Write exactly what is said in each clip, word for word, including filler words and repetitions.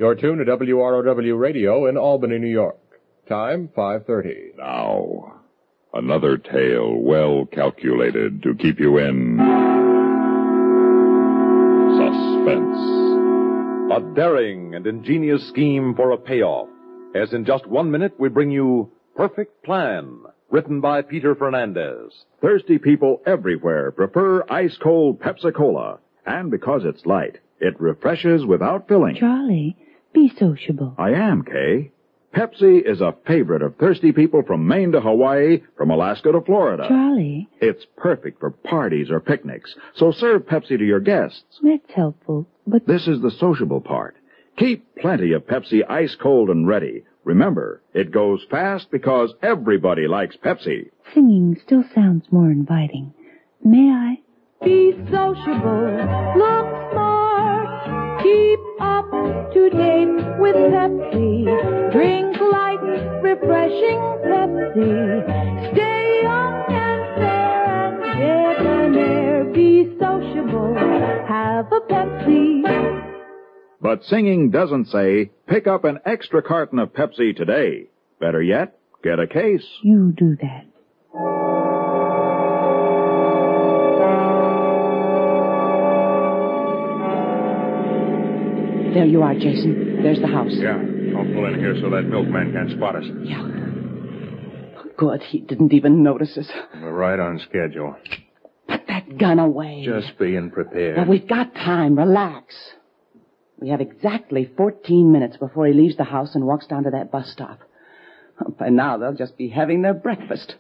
You're tuned to W R O W Radio in Albany, New York. Time, five thirty. Now, another tale well calculated to keep you in suspense. A daring and ingenious scheme for a payoff. As in just one minute, we bring you Perfect Plan, written by Peter Fernandez. Thirsty people everywhere prefer ice-cold Pepsi-Cola. And because it's light, it refreshes without filling. Charlie, be sociable. I am, Kay. Pepsi is a favorite of thirsty people from Maine to Hawaii, from Alaska to Florida. Charlie. It's perfect for parties or picnics, so serve Pepsi to your guests. That's helpful, but... This is the sociable part. Keep plenty of Pepsi ice-cold and ready. Remember, it goes fast because everybody likes Pepsi. Singing still sounds more inviting. May I? Be sociable, look smart, keep up to date with Pepsi. Drink light, refreshing Pepsi. Stay young and fair and debonair. Be sociable, have a Pepsi. But singing doesn't say, pick up an extra carton of Pepsi today. Better yet, get a case. You do that. There you are, Jason. There's the house. Yeah. I'll pull in here so that milkman can't spot us. Yeah. Good. He didn't even notice us. We're right on schedule. Put that gun away. Just being prepared. Well, we've got time. Relax. We have exactly fourteen minutes before he leaves the house and walks down to that bus stop. By now, they'll just be having their breakfast.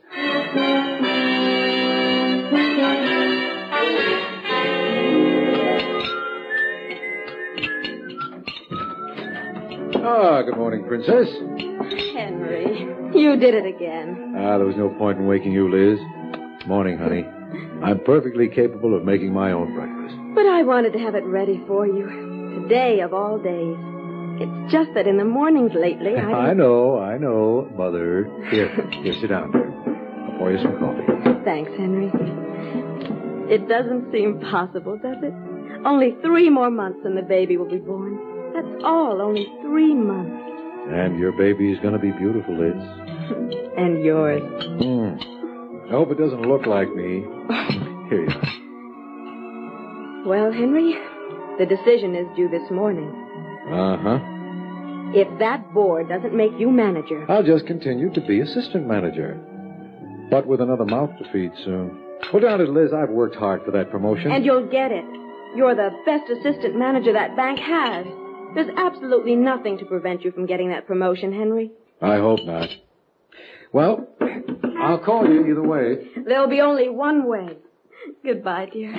Ah, good morning, Princess. Henry, you did it again. Ah, there was no point in waking you, Liz. Morning, honey. I'm perfectly capable of making my own breakfast. But I wanted to have it ready for you. Today of all days. It's just that in the mornings lately, I... I know, I know, Mother. Here, here, sit down. I'll pour you some coffee. Thanks, Henry. It doesn't seem possible, does it? Only three more months and the baby will be born. That's all, only three months. And your baby is going to be beautiful, Liz. And yours. Mm. I hope it doesn't look like me. Here you are. Well, Henry, the decision is due this morning. Uh-huh. If that board doesn't make you manager... I'll just continue to be assistant manager. But with another mouth to feed soon. Hold on it, Liz. I've worked hard for that promotion. And you'll get it. You're the best assistant manager that bank has. There's absolutely nothing to prevent you from getting that promotion, Henry. I hope not. Well, I'll call you either way. There'll be only one way. Goodbye, dear.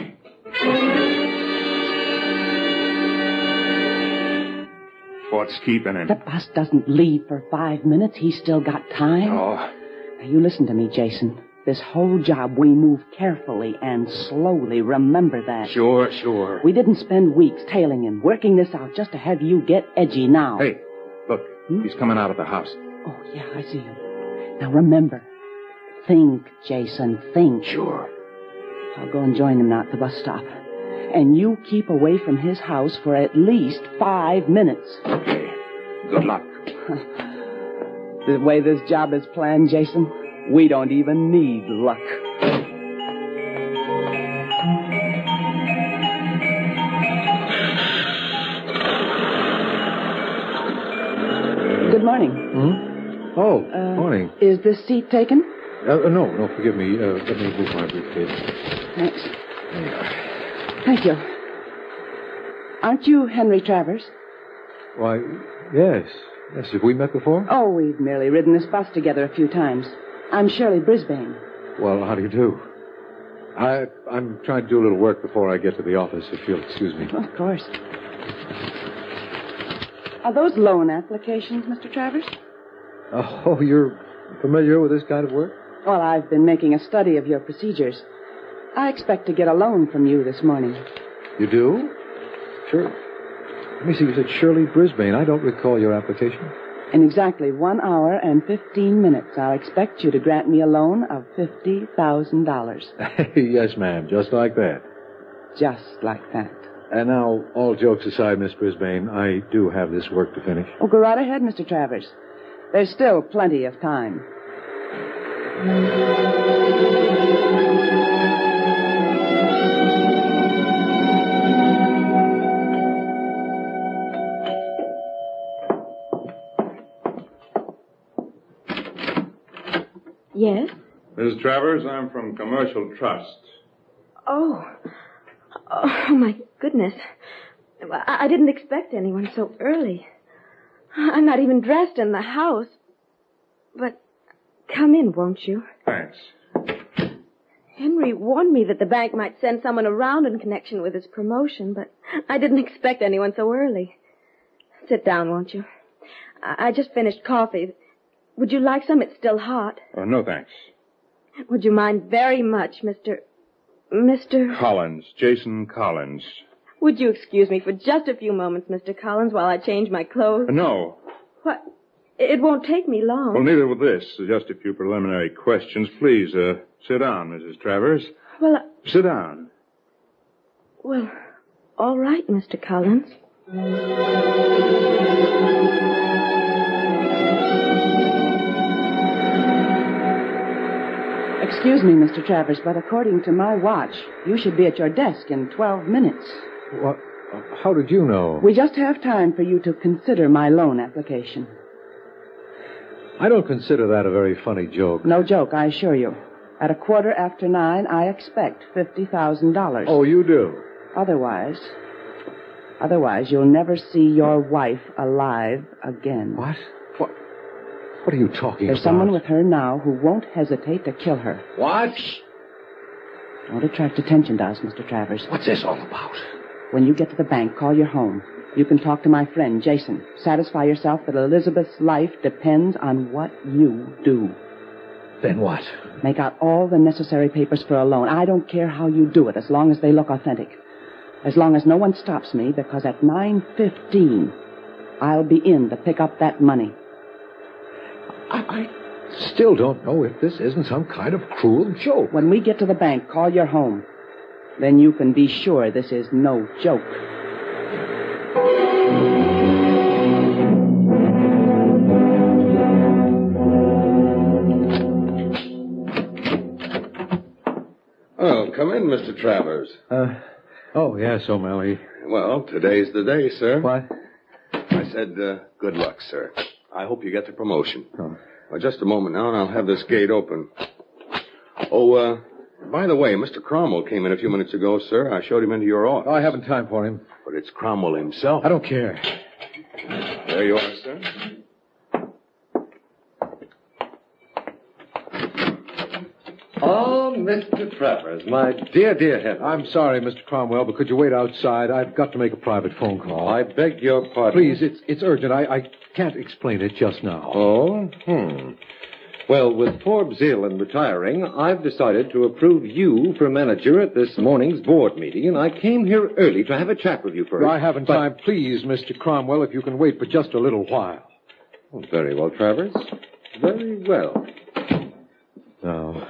What's keeping him? The bus doesn't leave for five minutes. He's still got time. Oh. Now, you listen to me, Jason. This whole job, we move carefully and slowly. Remember that. Sure, sure. We didn't spend weeks tailing him, working this out just to have you get edgy now. Hey, look. Hmm? He's coming out of the house. Oh, yeah, I see him. Now, remember. Think, Jason, think. Sure. I'll go and join him now at the bus stop. And you keep away from his house for at least five minutes. Okay. Good luck. The way this job is planned, Jason, we don't even need luck. Good morning. Hmm? Oh, uh, morning. Is this seat taken? Uh, no, no, forgive me. Uh, let me move my briefcase. Thanks. There you are. Thank you. Aren't you Henry Travers? Why, yes. Yes, have we met before? Oh, we've merely ridden this bus together a few times. I'm Shirley Brisbane. Well, how do you do? I, I'm trying to do a little work before I get to the office, if you'll excuse me. Well, of course. Are those loan applications, Mister Travers? Oh, you're familiar with this kind of work? Well, I've been making a study of your procedures. I expect to get a loan from you this morning. You do? Sure. Let me see, you said Shirley Brisbane. I don't recall your application. In exactly one hour and fifteen minutes, I'll expect you to grant me a loan of fifty thousand dollars. Yes, ma'am. Just like that. Just like that. And now, all jokes aside, Miss Brisbane, I do have this work to finish. Oh, go right ahead, Mister Travers. There's still plenty of time. Yes? Missus Travers, I'm from Commercial Trust. Oh. Oh, my goodness. I, I didn't expect anyone so early. I'm not even dressed in the house. But come in, won't you? Thanks. Henry warned me that the bank might send someone around in connection with his promotion, but I didn't expect anyone so early. Sit down, won't you? I, I just finished coffee. Would you like some? It's still hot. Oh, no, thanks. Would you mind very much, Mister... Mister... Collins, Jason Collins. Would you excuse me for just a few moments, Mister Collins, while I change my clothes? Uh, no. What? It won't take me long. Well, neither will this. Just a few preliminary questions. Please, uh, sit down, Missus Travers. Well, I... Sit down. Well, all right, Mister Collins. Excuse me, Mister Travers, but according to my watch, you should be at your desk in twelve minutes. What? How did you know? We just have time for you to consider my loan application. I don't consider that a very funny joke. No joke, I assure you. At a quarter after nine, I expect fifty thousand dollars. Oh, you do? Otherwise, otherwise, you'll never see your wife alive again. What? What? What are you talking There's about? someone with her now who won't hesitate to kill her. What? Don't attract attention to us, Mister Travers. What's this all about? When you get to the bank, call your home. You can talk to my friend, Jason. Satisfy yourself that Elizabeth's life depends on what you do. Then what? Make out all the necessary papers for a loan. I don't care how you do it, as long as they look authentic. As long as no one stops me, because at nine fifteen, I'll be in to pick up that money. I, I still don't know if this isn't some kind of cruel joke. When we get to the bank, call your home. Then you can be sure this is no joke. Oh, come in, Mister Travers. Uh, oh, yes, O'Malley. Well, today's the day, sir. What? I said, uh, good luck, sir. I hope you get the promotion. Oh. Well, just a moment now, and I'll have this gate open. Oh, uh, by the way, Mister Cromwell came in a few minutes ago, sir. I showed him into your office. Oh, I haven't time for him. But it's Cromwell himself. I don't care. There you are, sir. Oh, Mister Travers, my dear, dear Henry. I'm sorry, Mister Cromwell, but could you wait outside? I've got to make a private phone call. I beg your pardon. Please, it's it's urgent. I, I can't explain it just now. Oh? Hmm. Well, with Forbes ill and retiring, I've decided to approve you for manager at this morning's board meeting, and I came here early to have a chat with you first. I haven't but... time. Please, Mister Cromwell, if you can wait for just a little while. Oh, very well, Travers. Very well. Now...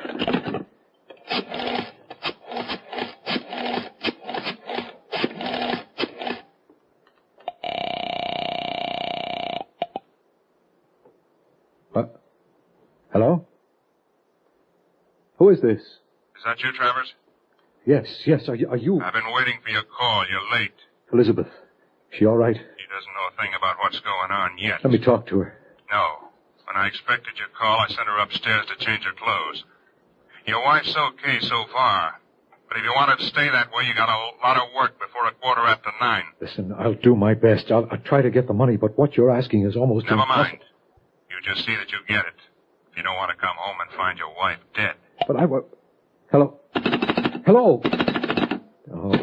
What? Hello? Who is this? Is that you, Travers? Yes, yes. Are you, are you... I've been waiting for your call. You're late. Elizabeth. She all right? He doesn't know a thing about what's going on yet. Let me talk to her. No. When I expected your call, I sent her upstairs to change her clothes. Your wife's okay so far. But if you want it to stay that way, you got a lot of work before a quarter after nine. Listen, I'll do my best. I'll, I'll try to get the money, but what you're asking is almost Never impossible. mind. You just see that you get it. If you don't want to come home and find your wife dead. But I will... Hello? Hello? Oh...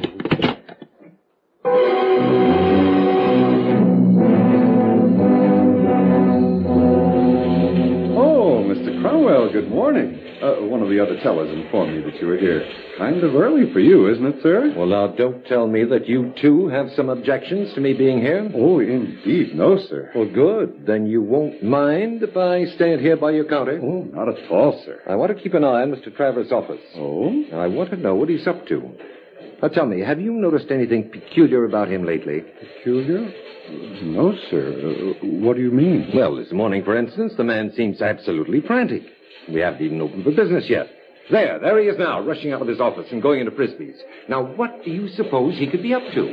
Oh, Mister Cromwell, good morning. Uh, one of the other tellers informed me that you were here. Kind of early for you, isn't it, sir? Well, now, don't tell me that you, too, have some objections to me being here. Oh, indeed, no, sir. Well, good. Then you won't mind if I stand here by your counter? Oh, not at all, sir. I want to keep an eye on Mister Travers' office. Oh? And I want to know what he's up to. Now, tell me, have you noticed anything peculiar about him lately? Peculiar? No, sir. Uh, what do you mean? Well, this morning, for instance, the man seems absolutely frantic. We haven't even opened for business yet. There, there he is now, rushing out of his office and going into Frisbee's. Now, what do you suppose he could be up to?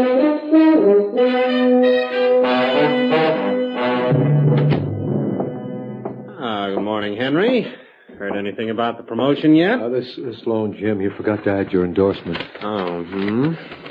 Ah, good morning, Henry. Heard anything about the promotion yet? Uh, this, this loan, Jim, you forgot to add your endorsement. Oh, hmm.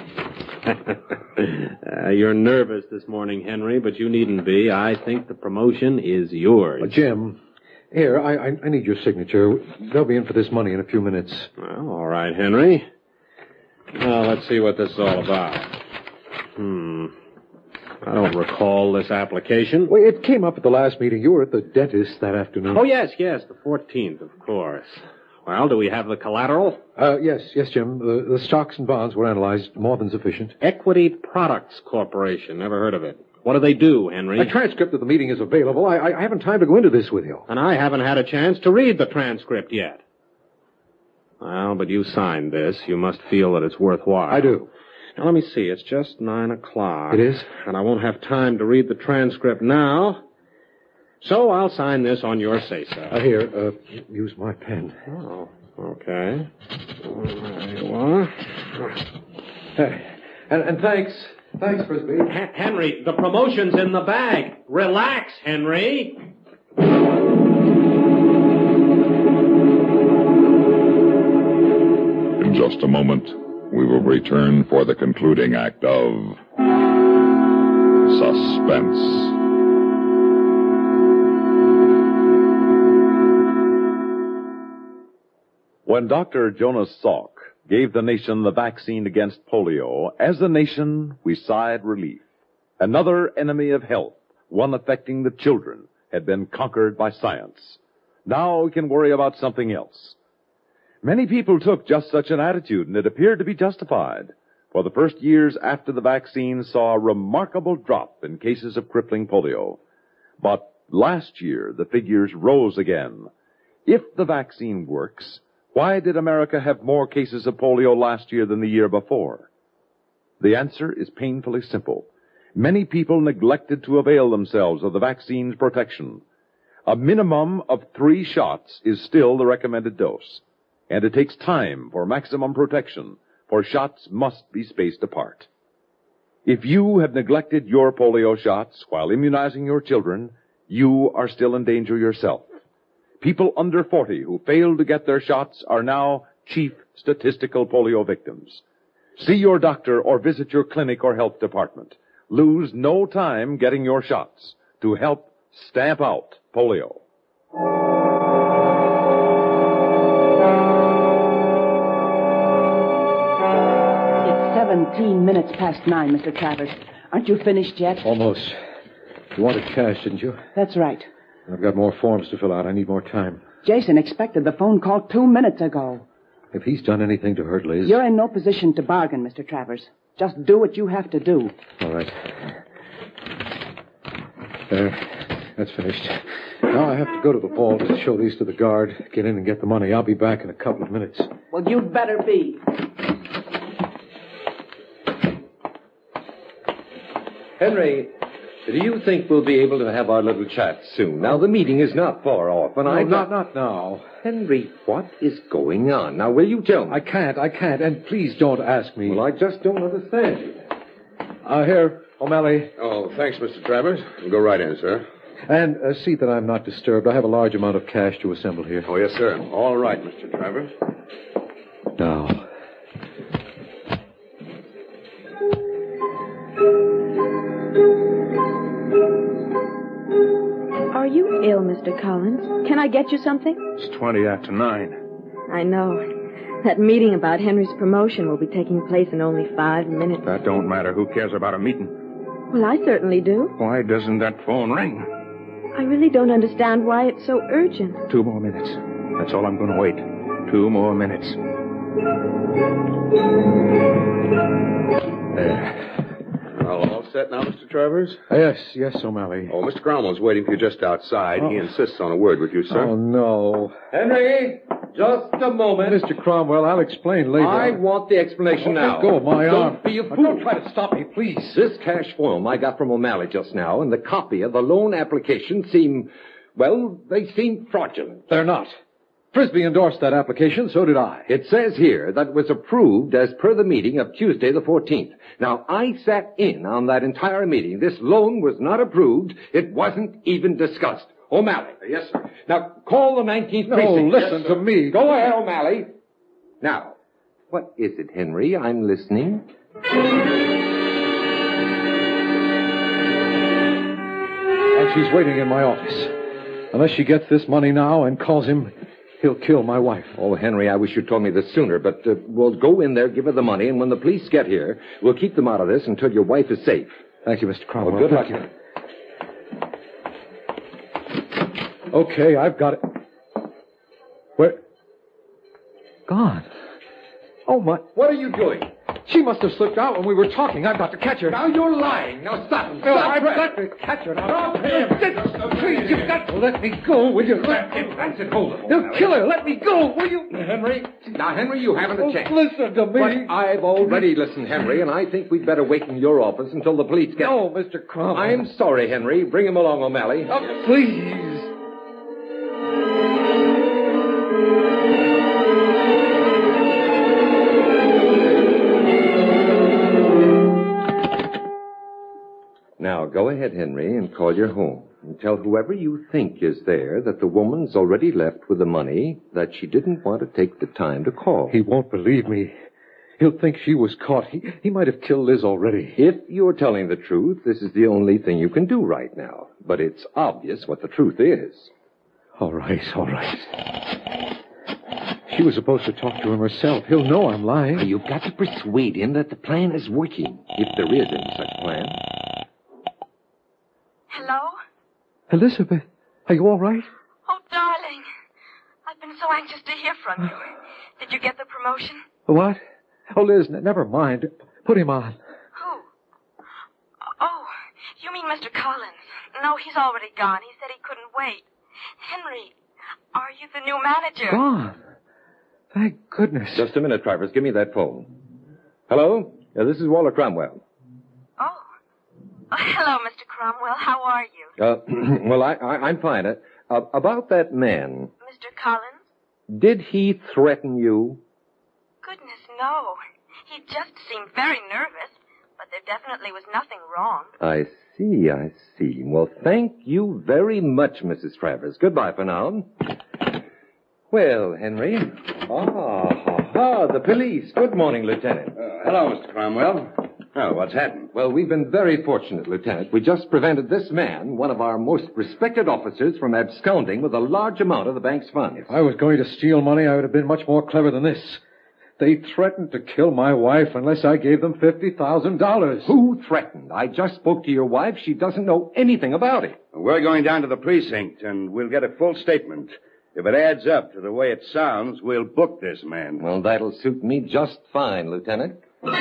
uh, you're nervous this morning, Henry, but you needn't be. I think the promotion is yours. Uh, Jim, here, I, I, I need your signature. They'll be in for this money in a few minutes. Well, all right, Henry. Now, let's see what this is all about. Hmm. I don't recall this application. Well, it came up at the last meeting. You were at the dentist that afternoon. Oh, yes, yes, the fourteenth, of course. Well, do we have the collateral? Uh, yes, yes, Jim. The, the stocks and bonds were analyzed. More than sufficient. Equity Products Corporation. Never heard of it. What do they do, Henry? A transcript of the meeting is available. I, I haven't time to go into this with you. And I haven't had a chance to read the transcript yet. Well, but you signed this. You must feel that it's worthwhile. I do. Now, let me see. It's just nine o'clock. It is? And I won't have time to read the transcript now. So I'll sign this on your say-so. Uh, here, uh, use my pen. Oh, okay. There you are. Hey, and, and thanks. Thanks, Frisbee. H- Henry, the promotion's in the bag. Relax, Henry. In just a moment, we will return for the concluding act of Suspense. When Doctor Jonas Salk gave the nation the vaccine against polio, as a nation, we sighed relief. Another enemy of health, one affecting the children, had been conquered by science. Now we can worry about something else. Many people took just such an attitude, and it appeared to be justified. For the first years after the vaccine saw a remarkable drop in cases of crippling polio. But last year, the figures rose again. If the vaccine works, why did America have more cases of polio last year than the year before? The answer is painfully simple. Many people neglected to avail themselves of the vaccine's protection. A minimum of three shots is still the recommended dose. And it takes time for maximum protection, for shots must be spaced apart. If you have neglected your polio shots while immunizing your children, you are still in danger yourself. People under forty who failed to get their shots are now chief statistical polio victims. See your doctor or visit your clinic or health department. Lose no time getting your shots to help stamp out polio. Seventeen minutes past nine, Mister Travers. Aren't you finished yet? Almost. You wanted cash, didn't you? That's right. I've got more forms to fill out. I need more time. Jason expected the phone call two minutes ago. If he's done anything to hurt Liz... You're in no position to bargain, Mister Travers. Just do what you have to do. All right. There. That's finished. Now I have to go to the vault to show these to the guard, get in and get the money. I'll be back in a couple of minutes. Well, you'd better be. Henry, do you think we'll be able to have our little chat soon? Now, the meeting is not far off, and no, I... not, not now. Henry, what is going on? Now, will you tell me? I can't, I can't, and please don't ask me. Well, I just don't understand you. Uh, here, O'Malley. Oh, thanks, Mister Travers. We'll go right in, sir. And uh, see that I'm not disturbed. I have a large amount of cash to assemble here. Oh, yes, sir. All right, Mister Travers. Now... Are you ill, Mister Collins? Can I get you something? It's twenty after nine. I know. That meeting about Henry's promotion will be taking place in only five minutes. That don't matter. Who cares about a meeting? Well, I certainly do. Why doesn't that phone ring? I really don't understand why it's so urgent. Two more minutes. That's all I'm going to wait. Two more minutes. There. Well, all set now, Mister Travers? Uh, yes, yes, O'Malley. Oh, Mister Cromwell's waiting for you just outside. Oh. He insists on a word with you, sir. Oh, no. Henry! Just a moment. Mister Cromwell, I'll explain later. I want the explanation Let now. go of my arm. Don't be a Now, fool. don't try to stop me, please. This cash form I got from O'Malley just now and the copy of the loan application seem, well, they seem fraudulent. They're not. Frisbee endorsed that application, so did I. It says here that it was approved as per the meeting of Tuesday the fourteenth. Now, I sat in on that entire meeting. This loan was not approved. It wasn't even discussed. O'Malley. Yes, sir. Now, call the nineteenth No, precinct. listen Yes, to me. Go ahead, O'Malley. Now, what is it, Henry? I'm listening. And she's waiting in my office. Unless she gets this money now and calls him, he'll kill my wife. Oh, Henry, I wish you'd told me this sooner, but uh, we'll go in there, give her the money, and when the police get here, we'll keep them out of this until your wife is safe. Thank you, Mister Cromwell. Well, good luck. Thank you. Okay, I've got it. Where? Gone. Oh, my. What are you doing? She must have slipped out when we were talking. I've got to catch her. Now you're lying. Now stop. No, Stop. I've got to catch her. Now, stop him. Please, you've got to let me go, will you? Let Get Rancid hold of him. He'll kill her. Let me go, will you? Henry. Now, Henry, you haven't a Oh, chance. listen to me. But I've already listened, Henry, and I think we'd better wait in your office until the police get... No, Mister Cromwell. I'm sorry, Henry. Bring him along, O'Malley. Oh, please. Now, go ahead, Henry, and call your home. And tell whoever you think is there that the woman's already left with the money, that she didn't want to take the time to call. He won't believe me. He'll think she was caught. He, he might have killed Liz already. If you're telling the truth, this is the only thing you can do right now. But it's obvious what the truth is. All right, all right. She was supposed to talk to him herself. He'll know I'm lying. You've got to persuade him that the plan is working, if there is any such plan. Hello? Elizabeth, are you all right? Oh, darling. I've been so anxious to hear from you. Did you get the promotion? What? Oh, Liz, n- never mind. Put him on. Who? Oh, you mean Mister Collins. No, he's already gone. He said he couldn't wait. Henry, are you the new manager? Gone. Thank goodness. Just a minute, Travers. Give me that phone. Hello? Uh, this is Walter Cromwell. Oh. Oh, hello, Mister Cromwell. How are you? Uh, well, I, I, I'm fine. Uh, uh, about that man. Mister Collins? Did he threaten you? Goodness, no. He just seemed very nervous, but there definitely was nothing wrong. I see, I see. Well, thank you very much, Missus Travers. Goodbye for now. Well, Henry. Ah, ha, ha, the police. Good morning, Lieutenant. Uh, hello, Mister Cromwell. Oh, what's happened? Well, we've been very fortunate, Lieutenant. We just prevented this man, one of our most respected officers, from absconding with a large amount of the bank's funds. If I was going to steal money, I would have been much more clever than this. They threatened to kill my wife unless I gave them fifty thousand dollars. Who threatened? I just spoke to your wife. She doesn't know anything about it. We're going down to the precinct, and we'll get a full statement. If it adds up to the way it sounds, we'll book this man. Well, that'll suit me just fine, Lieutenant.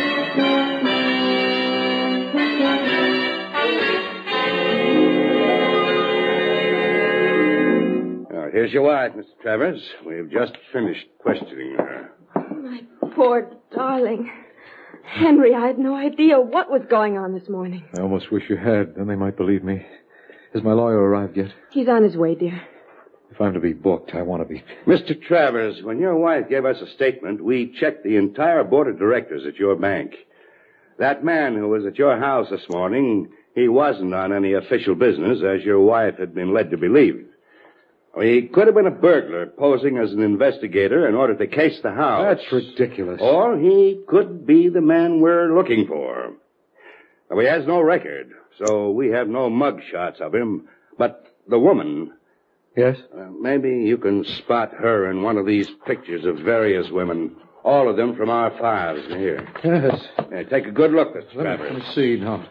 Now, here's your wife, Mister Travers. We've just finished questioning her. My poor darling. Henry, I had no idea what was going on this morning. I almost wish you had. Then they might believe me. Has my lawyer arrived yet? He's on his way, dear. If I'm to be booked, I want to be. Mister Travers, when your wife gave us a statement, we checked the entire board of directors at your bank. That man who was at your house this morning, he wasn't on any official business, as your wife had been led to believe. He could have been a burglar posing as an investigator in order to case the house. That's ridiculous. Or he could be the man we're looking for. Now, he has no record, so we have no mug shots of him. But the woman... Yes? Uh, maybe you can spot her in one of these pictures of various women. All of them from our files here. Yes. Yeah, take a good look, Mister Let me, Travers. let me see. No.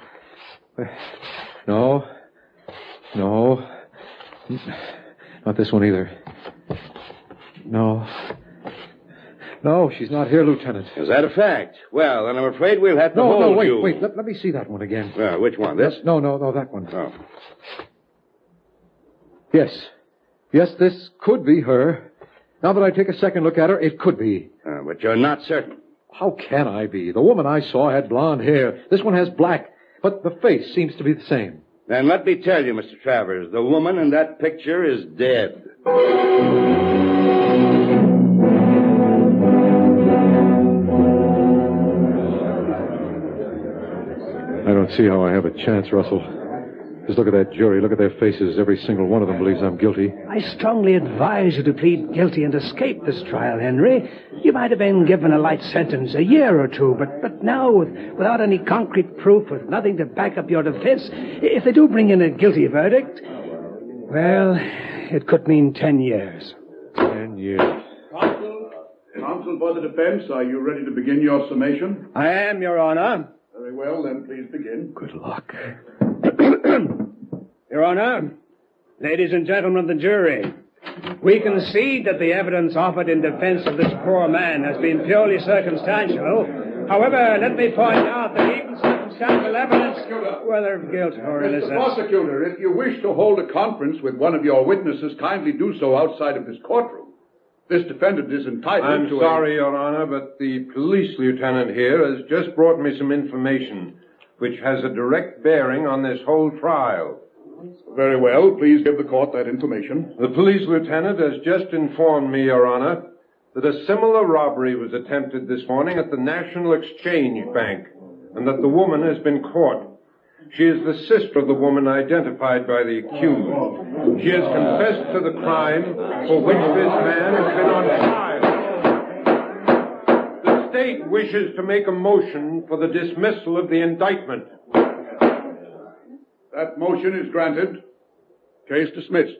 No. No. Not this one either. No. No, she's not here, Lieutenant. Is that a fact? Well, then I'm afraid we'll have to No, hold no, wait, you. wait. Let, let me see that one again. Uh, which one? This? No, no, no, that one. Oh. Yes. Yes, this could be her. Now that I take a second look at her, it could be. Uh, but you're not certain. How can I be? The woman I saw had blonde hair. This one has black, but the face seems to be the same. Then let me tell you, Mister Travers, the woman in that picture is dead. I don't see how I have a chance, Russell. Just look at that jury. Look at their faces. Every single one of them believes I'm guilty. I strongly advise you to plead guilty and escape this trial, Henry. You might have been given a light sentence, a year or two, but, but now, with, without any concrete proof, with nothing to back up your defense, if they do bring in a guilty verdict, well, it could mean ten years. Ten years. Counsel, counsel for the defense, are you ready to begin your summation? I am, Your Honor. Very well, then please begin. Good luck. Your Honor, ladies and gentlemen of the jury, we concede that the evidence offered in defense of this poor man has been purely circumstantial. However, let me point out that even circumstantial evidence, whether of guilt or innocence... Mister Prosecutor, if you wish to hold a conference with one of your witnesses, kindly do so outside of this courtroom. This defendant is entitled I'm to... I'm sorry, a... Your Honor, but the police lieutenant here has just brought me some information which has a direct bearing on this whole trial. Very well. Please give the court that information. The police lieutenant has just informed me, Your Honor, that a similar robbery was attempted this morning at the National Exchange Bank, and that the woman has been caught. She is the sister of the woman identified by the accused. She has confessed to the crime for which this man has been on trial. The state wishes to make a motion for the dismissal of the indictment. That motion is granted. Case dismissed.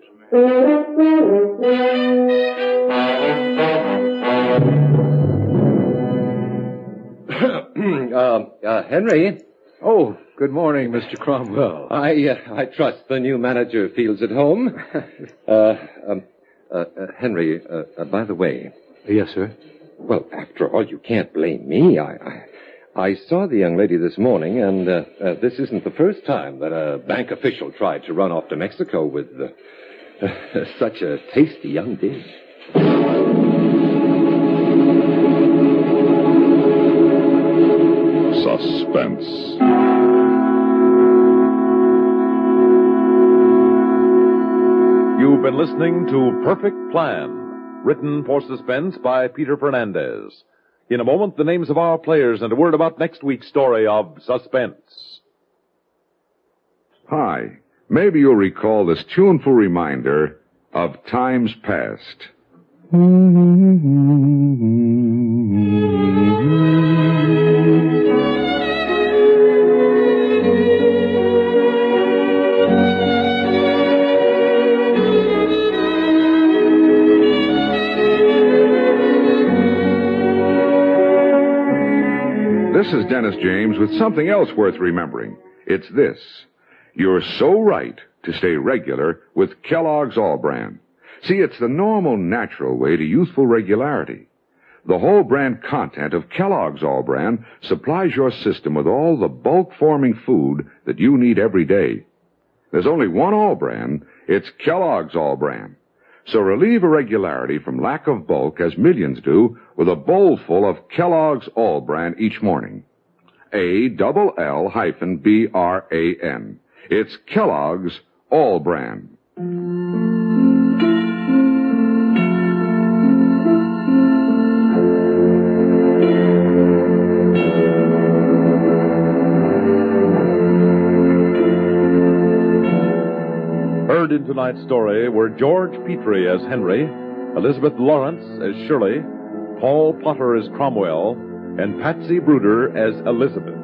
uh, uh, Henry? Oh, good morning, Mister Cromwell. I uh, I trust the new manager feels at home. uh, um, uh, uh, Henry, uh, uh, by the way. Yes, sir? Well, after all, you can't blame me. I... I... I saw the young lady this morning, and uh, uh, this isn't the first time that a bank official tried to run off to Mexico with uh, uh, such a tasty young dish. Suspense. You've been listening to Perfect Plan, written for suspense by Peter Fernandez. In a moment, the names of our players and a word about next week's story of Suspense. Hi. Maybe you'll recall this tuneful reminder of times past. This is Dennis James with something else worth remembering. It's this. You're so right to stay regular with Kellogg's All-Bran. See, it's the normal, natural way to youthful regularity. The whole brand content of Kellogg's All-Bran supplies your system with all the bulk-forming food that you need every day. There's only one All-Bran. It's Kellogg's All-Bran. So relieve irregularity from lack of bulk, as millions do, with a bowl full of Kellogg's All-Bran each morning. A double L hyphen B R A N. It's Kellogg's All-Bran. Heard in tonight's story were George Petrie as Henry, Elizabeth Lawrence as Shirley, Paul Potter as Cromwell, and Patsy Bruder as Elizabeth.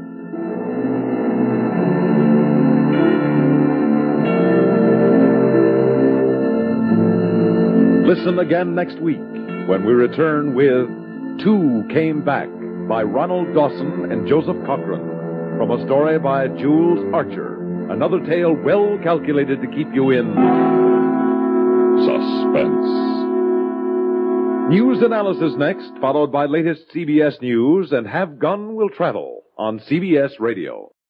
Listen again next week when we return with Two Came Back by Ronald Dawson and Joseph Cochran, from a story by Jules Archer. Another tale well calculated to keep you in suspense. News analysis next, followed by latest C B S News and Have Gun Will Travel on C B S Radio.